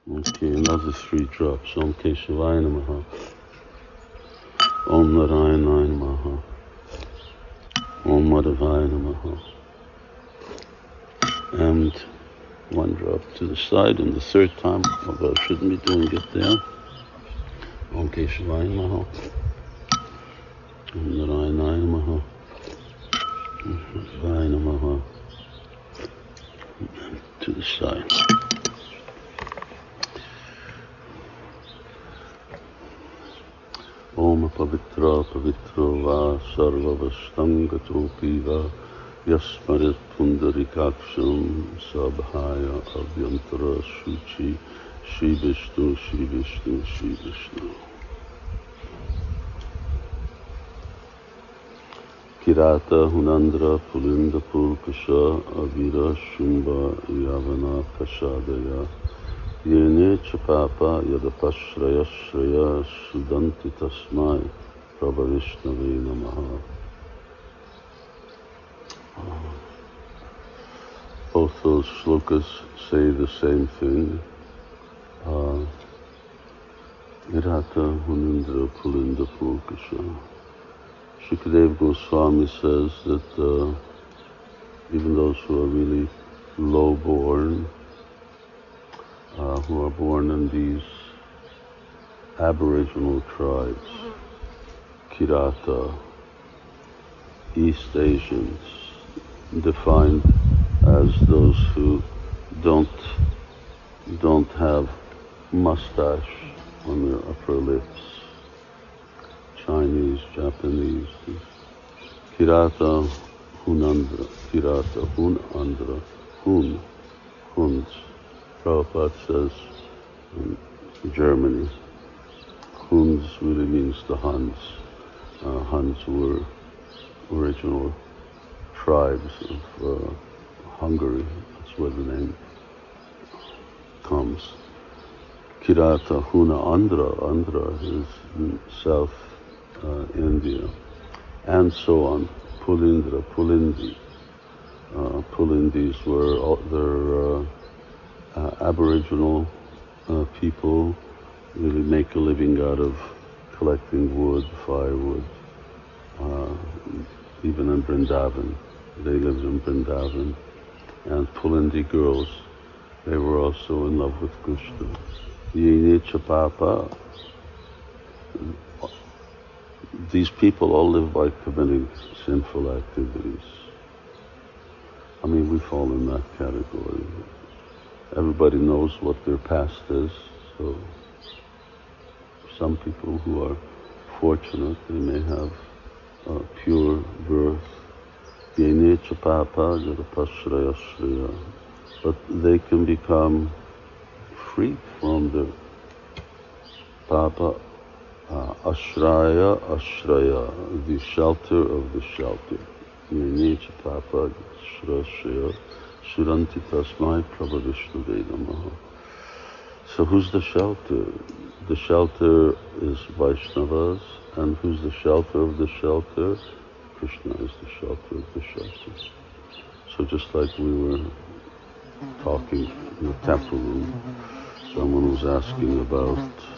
Okay, another 3 drops. Om Keshavaya Namaha. Om Narayana Namaha. Om Madhavaya Namaha. And 1 drop to the side, and the 3rd time, although I shouldn't be doing it there. Om Keshavaya Namaha. Om Narayana Namaha. Om Madhavaya Namaha. And to the side. Om Pavitra Pavitro Va Sarva Vastangato Piva Yasmarit Pundarikaksham Sabhaya Abhyantara Shuchi Shri Vishnu Shri Vishnu Shri Vishnu. Kirata Hunandra Pulinda Pulkasha Avira Shumba Yavana Kashadaya Yene Chapapa Yadapashraya Shraya Sudanti Tasmai Prabhavishnave Namaha. Both those shlokas say the same thing. Irata Hunindra Pulinda Pulkasha. Shukadeva Goswami says that even those who are really low-born, who are born in these aboriginal tribes, Kirata, East Asians, defined as those who don't have mustache on their upper lips, Chinese, Japanese, Kirata Hunandra, Kirata Hunandra, Huns. Prabhupada says in Germany, Huns really means the Huns. Huns were original tribes of Hungary. That's where the name comes. Kirata Huna Andhra is in South India, and so on. Pulindra, Pulindi. Pulindis were their Aboriginal people really make a living out of collecting wood, firewood, even in Vrindavan. They lived in Vrindavan. And Pulindi girls, they were also in love with Krishna. Yene Chapapa. These people all live by committing sinful activities. I mean, we fall in that category. Everybody knows what their past is, so some people who are fortunate, they may have pure birth, but they can become free from the papa, ashraya, the shelter of the shelter. Papa, ashraya, Suranti Tasmai Prabhavishnave Namaha. So who's the shelter? The shelter is Vaishnavas, and who's the shelter of the shelter? Krishna is the shelter of the shelter. So just like we were talking in the temple room, someone was asking about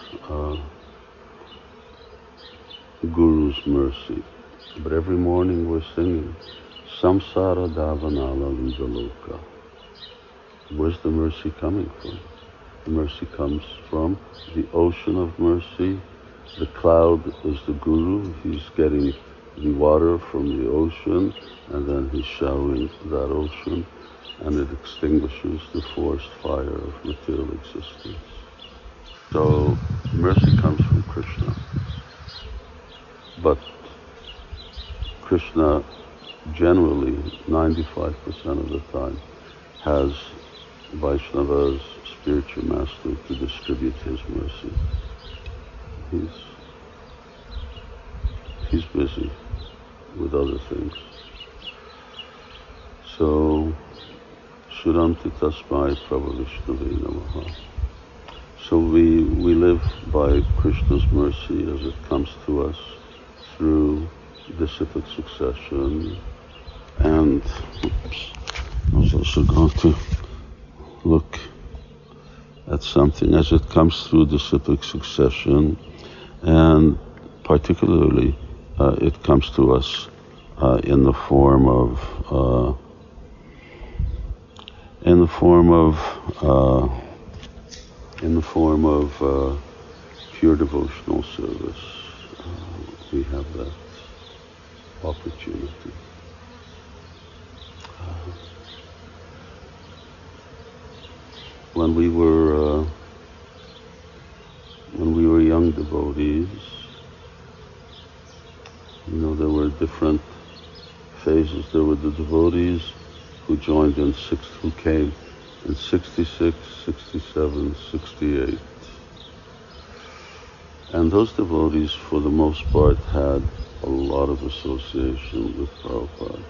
Guru's mercy. But every morning we're singing Samsara Davanala Vidaloka. Where's the mercy coming from? The mercy comes from the ocean of mercy. The cloud is the Guru. He's getting the water from the ocean, and then he's showering that ocean, and it extinguishes the forest fire of material existence. So mercy comes from Krishna. But Krishna generally, 95% of the time, has Vaishnavas, spiritual master, to distribute his mercy. He's busy with other things. So, Suranti Tasmai Prabhavishnave Namaha. So we live by Krishna's mercy as it comes to us through disciplic succession. And I was also going to look at something as it comes through the cyclic succession, and particularly it comes to us in the form of pure devotional service. We have that opportunity. When we were young devotees, there were different phases. There were the devotees who came in 66, 67, 68. And those devotees, for the most part, had a lot of association with Prabhupada.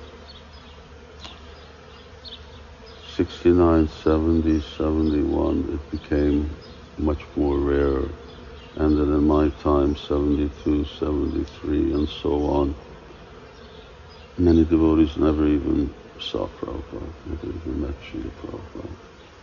69, 70, 71, it became much more rare. And then in my time, 72, 73, and so on, many devotees never even saw Prabhupada, never even met Srila Prabhupada.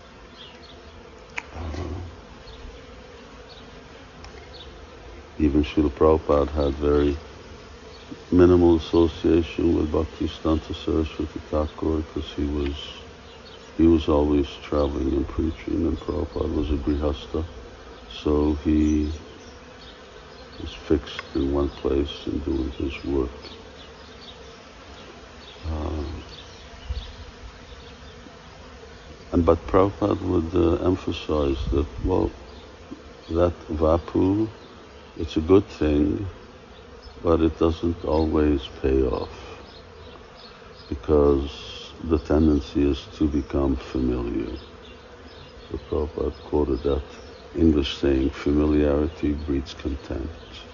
Even Srila Prabhupada had very minimal association with Bhaktisiddhanta Saraswati Thakur because he was always traveling and preaching, and Prabhupada was a grihastha, so he was fixed in one place and doing his work. But Prabhupada would emphasize that, that vapu, it's a good thing, but it doesn't always pay off, because the tendency is to become familiar. So Prabhupada quoted that English saying, familiarity breeds contempt.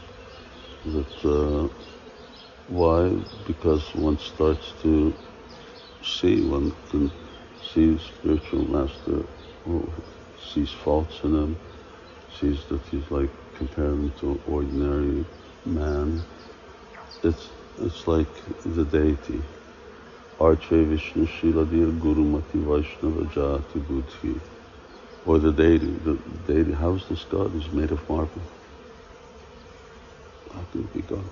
Why? Because one starts to one can see spiritual master, sees faults in him, sees that he's compare him to an ordinary man. It's like the deity. Arche Vishnu Shiladir Guru Mati Vaishnava Jati Buddhi. Or the deity. The deity, how is this God? He's made of marble. How can it be God?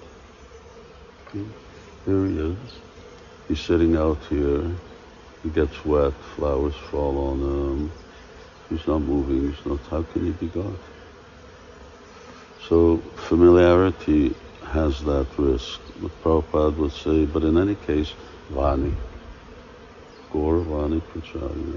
Here he is. He's sitting out here. He gets wet, flowers fall on him. He's not moving, how can he be God? So familiarity has that risk. But Prabhupada would say, but in any case, Vani. Gaur Vani Pracharya.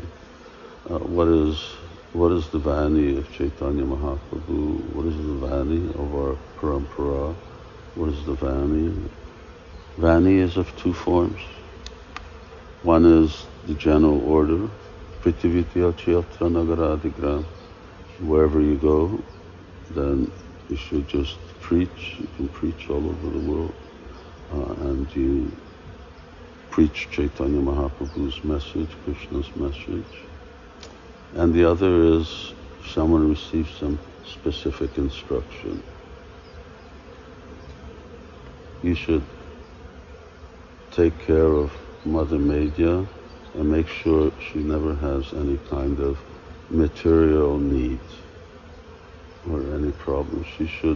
What is the Vani of Chaitanya Mahaprabhu? What is the Vani of our Parampara? What is the Vani? Vani is of two forms. One is the general order, Prithivitya Chayatra Nagaradigram. Wherever you go, then you should just preach. You can preach all over the world. And you preach Chaitanya Mahaprabhu's message, Krishna's message. And the other is someone receives some specific instruction. You should take care of Mother Medya and make sure she never has any kind of material needs or any problems.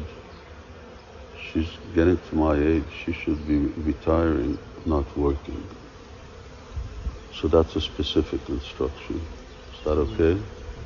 She's getting to my age, she should be retiring, not working. So that's a specific instruction. Is that okay?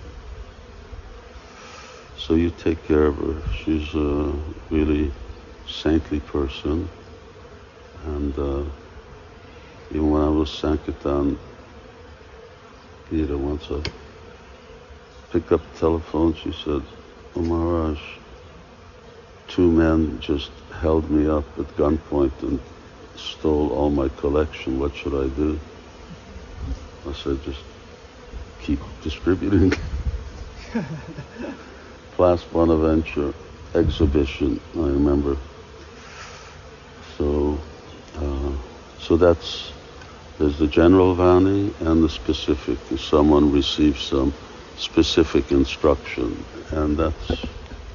So you take care of her. She's a really saintly person. And even when I was Sankirtan Peter once, I picked up the telephone, she said, "Oh Maharaj, two men just held me up at gunpoint and stole all my collection. What should I do?" I said, "Just keep distributing." Class Bonaventure exhibition, I remember. So there's the general Vani and the specific. If someone receives some specific instruction, and that's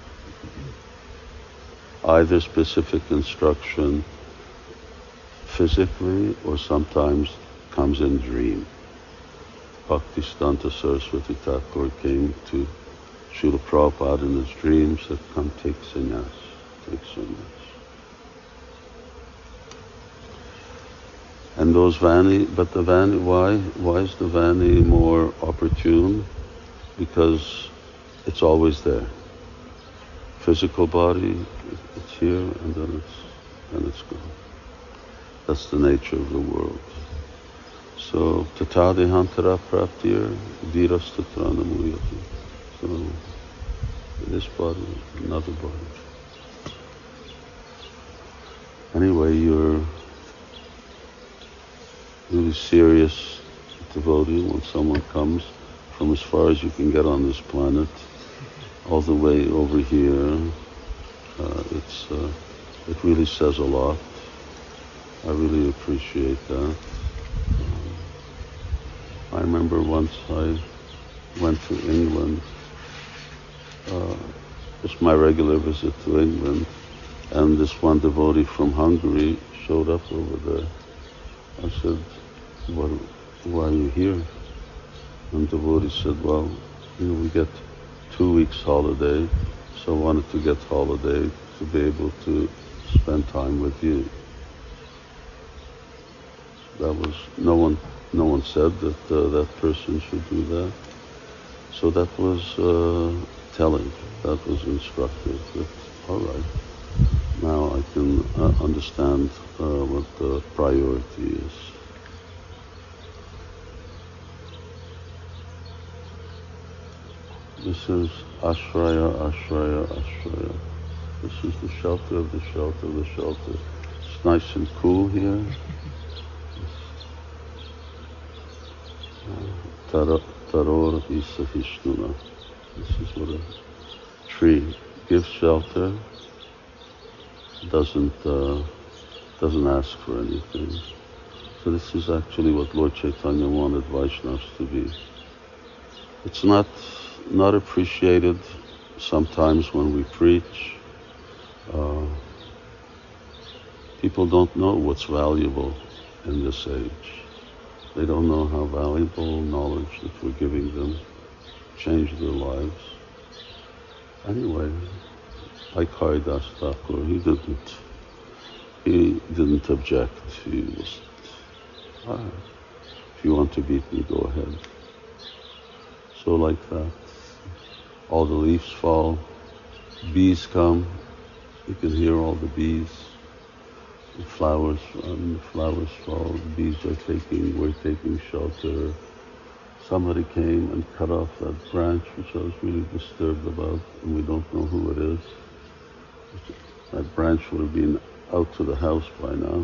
either specific instruction physically or sometimes comes in dream. Bhaktisiddhanta Saraswati Thakur came to Srila Prabhupada in his dreams said, come take sannyas, take sannyas. And those vani, but the vani, why is the vani more opportune? Because it's always there. Physical body, it's here and then it's gone. That's the nature of the world. So, tatadehantara praptir virastatra namuyati. So, this body, another body. Anyway, you're really serious devotee when someone comes from as far as you can get on this planet, all the way over here. It really says a lot. I really appreciate that. I remember once I went to England, just my regular visit to England, and this one devotee from Hungary showed up over there. I said, why are you here? And the devotee said, well, we get 2 weeks holiday, so I wanted to get holiday to be able to spend time with you. That was, no one said that that person should do that. So that was telling, that was instructive. That, all right, now I can understand what the priority is. This is Ashraya, Ashraya, Ashraya. This is the shelter of the shelter of the shelter. It's nice and cool here. Taror Isahishnuna. This is what a tree gives shelter, doesn't ask for anything. So this is actually what Lord Chaitanya wanted Vaishnavas to be. It's not appreciated sometimes when we preach. People don't know what's valuable in this age. They don't know how valuable knowledge that we're giving them changed their lives. Anyway, like Haridas Thakur, he didn't object. He was, if you want to beat me, go ahead. So like that, all the leaves fall, bees come, you can hear all the bees. The flowers fall, the bees we're taking shelter. Somebody came and cut off that branch, which I was really disturbed about, and we don't know who it is. That branch would have been out to the house by now.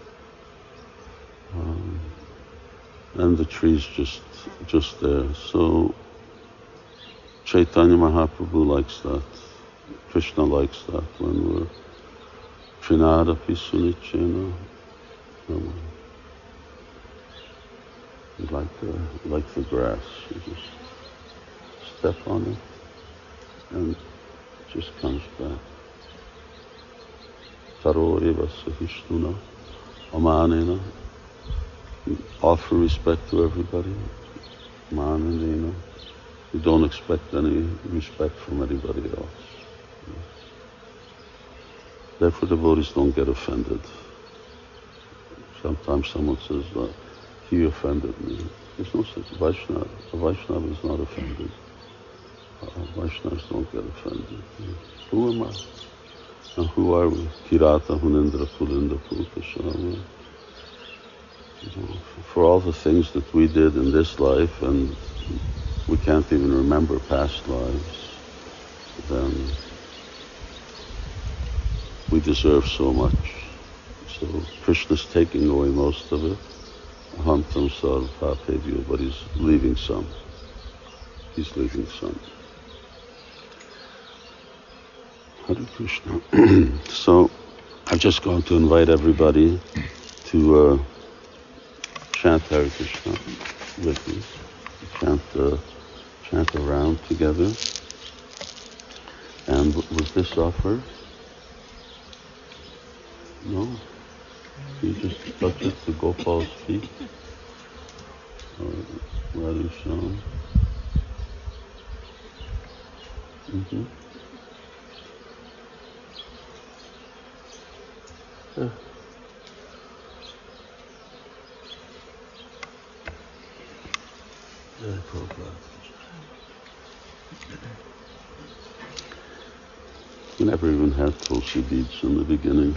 And the tree's just there. So Chaitanya Mahaprabhu likes that. Krishna likes that when we're Trinadapi Sunichena. Like the grass. You just step on it and it just comes back. Taro eva sahishnuna amanena. Offer respect to everybody. Mananena. You don't expect any respect from anybody else. Therefore, devotees don't get offended. Sometimes someone says, he offended me. There's no such Vaishnava. A Vaishnava is not offended. Vaishnavas don't get offended. Who am I? And who are we? Kirata, Hunindra, Pulinda, Pulkashama. For all the things that we did in this life, and we can't even remember past lives, then we deserve so much. So Krishna's taking away most of it. Ahantam sarvapevyo, but he's leaving some. He's leaving some. Hare Krishna. So I'm just going to invite everybody to chant Hare Krishna with me. Chant around together. And was this offered? No? You just touch it to Gopal's feet? Or Radha Shyam? Mm-hmm. Yeah. Very profound. We never even had Tulsi beads in the beginning.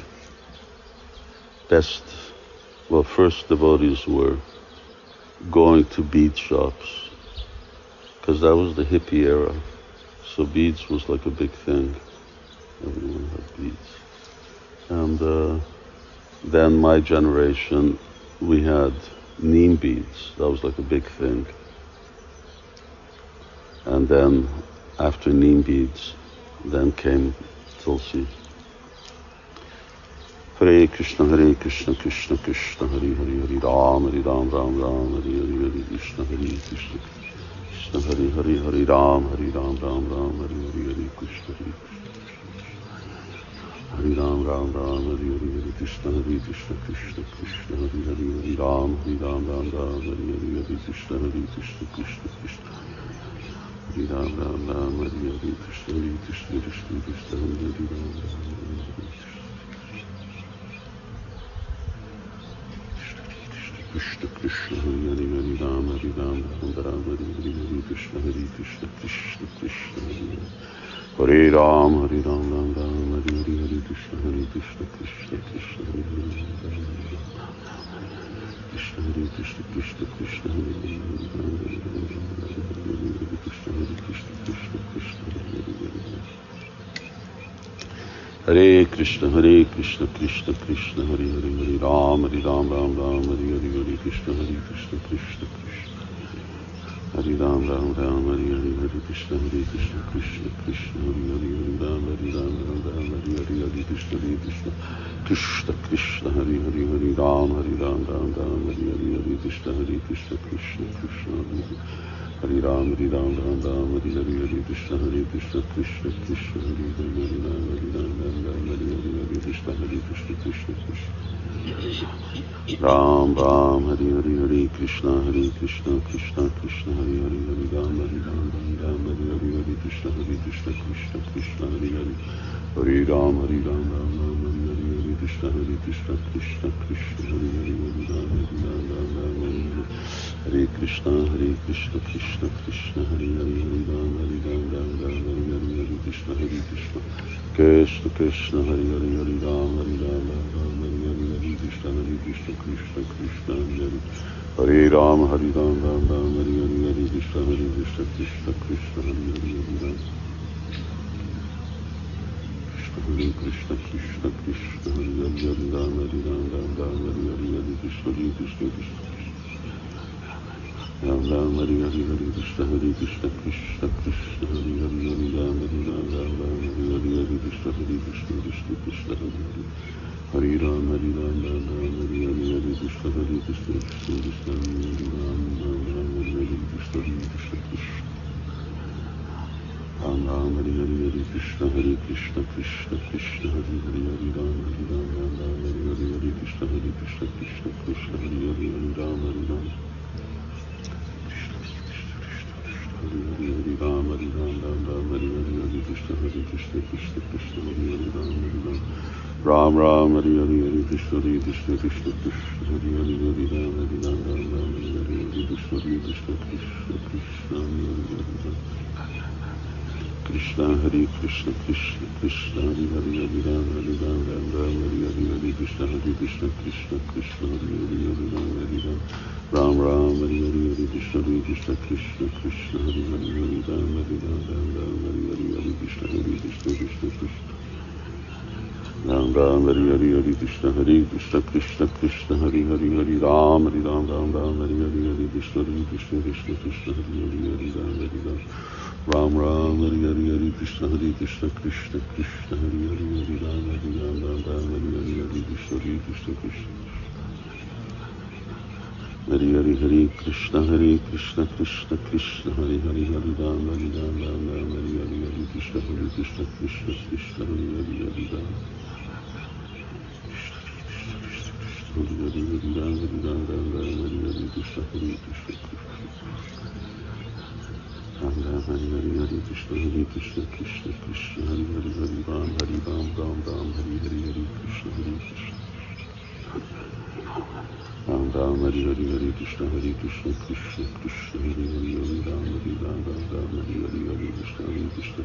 First devotees were going to bead shops, because that was the hippie era. So beads was like a big thing. Everyone had beads. And then my generation, we had neem beads. That was like a big thing. And then after neem beads, then came Tulsi. Hare Krishna, Krishna Krishna, Hare Hare, Hare Ram, Ram Ram, Hare Hare, Krishna, Krishna Krishna, Hare Hare, Hare Ram, Ram Ram, Hare Hare, Krishna, Hare Ram, Hare Hare, Krishna, Krishna Krishna, Hare Hare, Hare Ram, Ram, Hare Hare, Krishna, Krishna Krishna, Hare Ram, Hare Hare, Krishna, Krishna Krishna, Hare Ram, Krishna Krishna, Hare Hare, Hare Ram, Ram, Hare Hare, Krishna, Krishna Krishna, Hare Ram, Ram, Hare Hare, Hare Krishna, Krishna Krishna, Hare Krishna, Krishna Krishna, Hare Hare Krishna, Krishna Krishna, Hare Hare, Hare Ram, Ram, Hare Hare, Krishna, Krishna Krishna, Hare Ram, Hare Hare, Krishna, Krishna Krishna, Hare Ram, Hare Hare, Krishna, Krishna Krishna, Hare Hare, Hare Ram, Hare Hare, Krishna, Krishna Krishna, Hare Ram, Hare Hare, Krishna, Krishna Krishna, Hare Ram, Hare Hare, Krishna, Krishna Ram, Hare Hare, Hare Krishna, Krishna Krishna, Hare Hare, Hare Ram, Hare Hare, Krishna, Krishna Krishna, Hare Hare, Hare Ram, Hare Hare, Krishna, Krishna Krishna, Hare Hare, Hare Ram, Hare Krishna, Krishna Krishna, Hare Hare, Hare Ram, Hare Hare, Krishna, Krishna Krishna, Hare Hare, Hare Ram, Hare Hare, Krishna, Krishna Krishna, Hare Ram, Hare Hare, Krishna, Krishna Krishna, Hare Hare, Hare Krishna, Krishna Krishna, Hare Hare, Ram, Hare Hare, Krishna, Krishna Ram, Hare Hare, Krishna, Krishna Krishna, Hare Hare, Ram, Hare Hare, Krishna, Krishna Hare Hare. Hare Ram, Hare Hare, Krishna, Krishna Krishna, Hare Ram, Hare Hare, Krishna, Krishna Ram, Hare Hare, Krishna, Krishna Krishna, Hare Hare, Ram, Hare Hare, Krishna, Krishna Hare Hare, Ram, Hare Ram. Hare Hare, Ram, Hare Hare, Hare Krishna, Krishna Krishna, Hare Hare, Ram, Hare Ram. Ram, Hare Hare, Krishna, Krishna Krishna, Hare Hare, Hare Ram, Hare Hare, Krishna, Krishna Krishna, Hare Hare, Krishna, Hare Krishna, Krishna Krishna, Hare Hare, Hare Ram, Hare Hare, Krishna, Krishna Krishna, Hare Hare, Hare Ram. Ram, Hare Hare, Krishna, Krishna Krishna, Hare Hare, Hare Ram, Hare Hare, Krishna, Krishna. Ram, Hare Hare, Krishna, Krishna, Hare Hare, Hare Ram, Hare Hare, Krishna, Krishna, Hare Hare, Ram, Hare Ram. Ram, Hare Hare, Krishna, Krishna Krishna, Hare Hare, Hare Ram, Hare Hare, Krishna, Krishna. Hare Hare, Hare Krishna, Krishna Krishna, Hare Hare, Hare Ram, Hare Hare, Krishna, Krishna Krishna, Hare Hare, Hare Ram. Hare Hare, Hare Ram, Hare Hare, Krishna, Krishna Ram, Hari Hari Hari Krishna Krishna Krishna Hari Hari Hari Ram Ram Hari Hari Hari Krishna Ram Hari Hari Hari Krishna Krishna Krishna Hari Hari Hari Ram Hari Hari Hari Krishna Krishna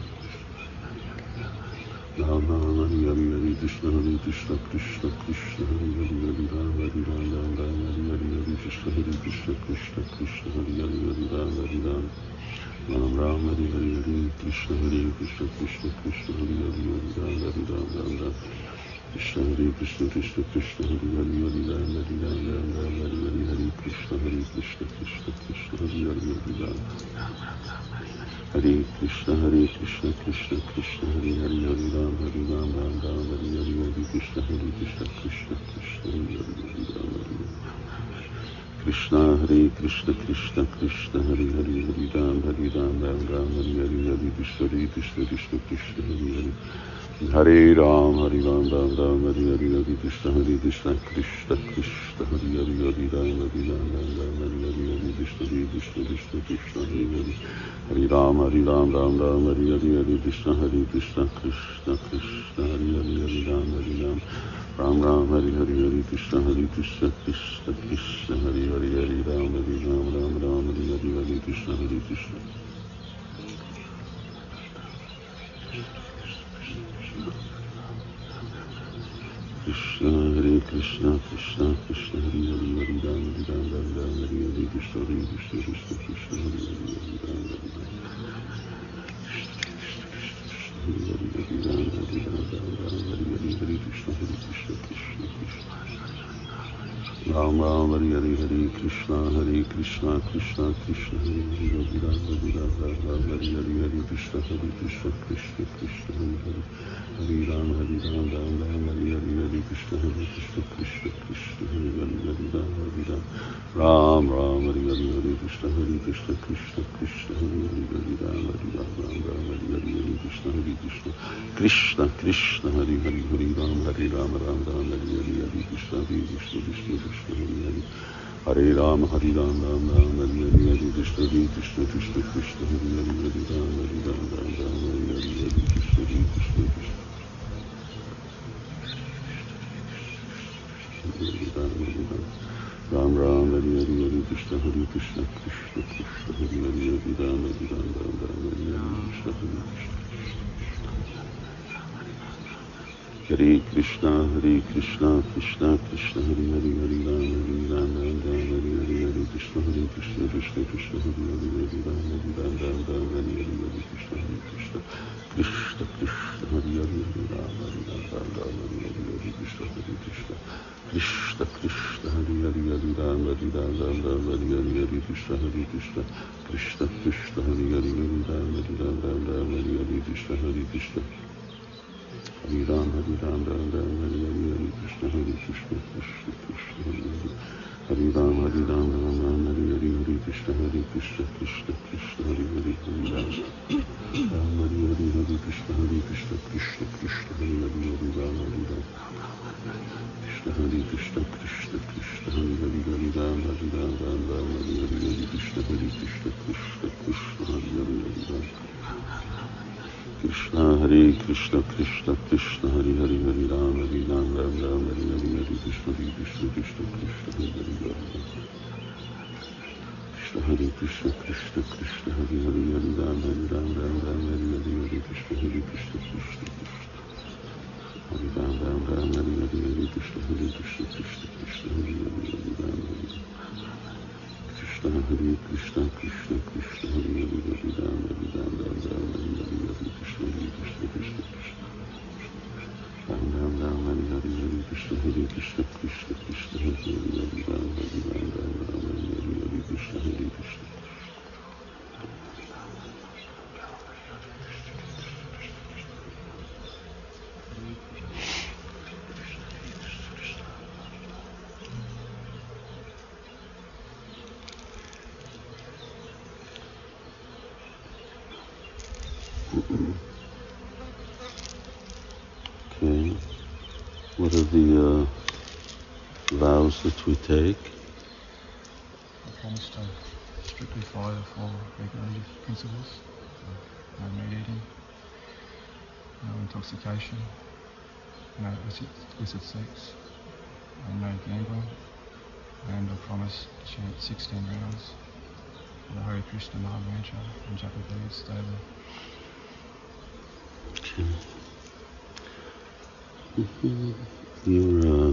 Ram Hari Hari Hari Krishna Krishna Krishna Hari Hari Hari Ram Hari Hari Hari Krishna Krishna Hari Hari Hari Ram Hari Ram Hari Hari Hari Krishna Krishna Hari Hari Hari Ram Hari Ram Krishna Krishna Hari Hari Hari Ram Hari Hari Hari Krishna Krishna Hari Hari Hari Ram Hare Krishna Krishna Hari Hari Hari Ram Hari Ram Hari Hari Hari Krishna Krishna Hari Hari Hari Ram Krishna Krishna Hari Hari Hari Ram Hari Ram Hari Hari Hari Krishna Krishna Hari Hari Hare Ram Hari Ram Hari Hari Hari Krishna Krishna Hari Hari Hari Ram Hari Ram Hari Hari Hari Krishna Hari Hari Hare Ram Hari Ram Hari Hari Hari Krishna Krishna Hari Hari Hari Ram Hari Ram Hari Hari Hari Krishna Krishna Hari Hari Hari Ram Hari Ram Hari Hari Hari Krishna Krishna Hare Krishna Krishna Hari Hari Hari Ram Hari Hari Krishna Krishna Hari Hari Hari Ram Hari Ram Hari Hari Hari Krishna Krishna Hari Hari Hari Ram Hari Hari Hari Krishna Krishna Hari Hari Ram Hari Hari Hari Krishna Krishna Hari Hari Hari Ram Hari Ram Hari Hari Hari Krishna Krishna Hari Hari Hari Ram Hari Hari Hari Hari Krishna Krishna Hari Hari Hari Ram Hari Ram Hari Hari Hari Krishna Hari Hari Hare Ram Hari Ram Hari Hari Hari Krishna Krishna Hari Hari Hari Ram Hari Ram Hari Hari Hari Krishna Ram Hari Hari Hari Krishna Krishna Hari Hari Hari Ram Hari Ram Hari Hari Krishna Hare Krishna Krishna Hari Hari Hari Ram Hari Ram Hari Hari Hari Krishna Krishna Hari Hari Hari Ram Hari Ram Hari Hari Hari Krishna Hari Hari Hari Ram Hari Ram Hari Hari Hari Krishna Krishna Hari Hari Hari Ram Hari Ram Hari Hari Hari Krishna Krishna Hari Hari Hari Ram Hari Ram Hari Hari Krishna Hari Hari Ram Hari Hari Hari Krishna Krishna Hari Hari Ram Hari Ram Hari Hari Hari Krishna Krishna Hari Hari Hari Ram Hari Hari Hari Krishna Krishna Hari Hari Hari Ram Hari Ram Krishna Hari Krishna Hari Hari Hari Ram Hari Ram Hari Hari Hari Krishna Hari Hari Hari Ram Krishna Hare Krishna Hari Hari Hari Ram Hari Ram Hari Hari Hari Krishna Krishna Hari Hari Hari Krishna Hare Krishna Hari Hari Hari Ram Hari Ram Hari Hari Hari Krishna Hari Krishna Hari Ram Hari Hari Hari Krishna Hari Krishna Hari Hari Hari Ram Hari Krishna Hare Krishna Hari Hari Hari Ram Hari Ram Hari Hari Hari Krishna Ram Hari Hari Hari Krishna Hari Krishna Hari Hari Hari Ram Hari Ram Hari Hari Hari Krishna Hari Krishna Okay, what are the vows that we take? Afghanistan. strictly follow the 4 regulative principles. No meat eating, no intoxication, no illicit sex, and no gambling. And I promise to chant 16 rounds for the Hare Krishna Maha Mantra and japa beads daily. Your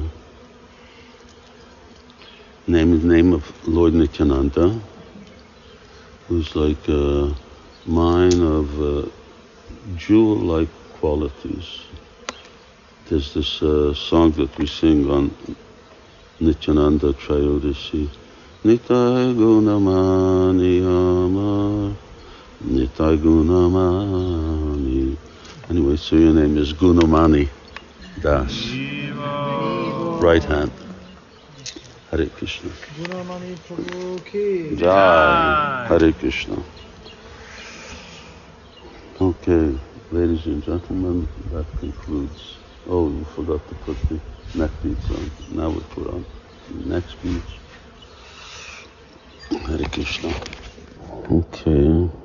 name is the name of Lord Nityananda, who's like a mine of jewel-like qualities. There's this song that we sing on Nityananda Trayodasi. Nitai Gunamani Amar, Nitai Gunamani. Anyway, so your name is Gunamani Das. Right hand. Hare Krishna. Gunamani Prabhu ki Jai. Hare Krishna. Okay, ladies and gentlemen, that concludes. Oh, you forgot to put the neck beads on. Now we put on the next beads. Hare Krishna. Okay.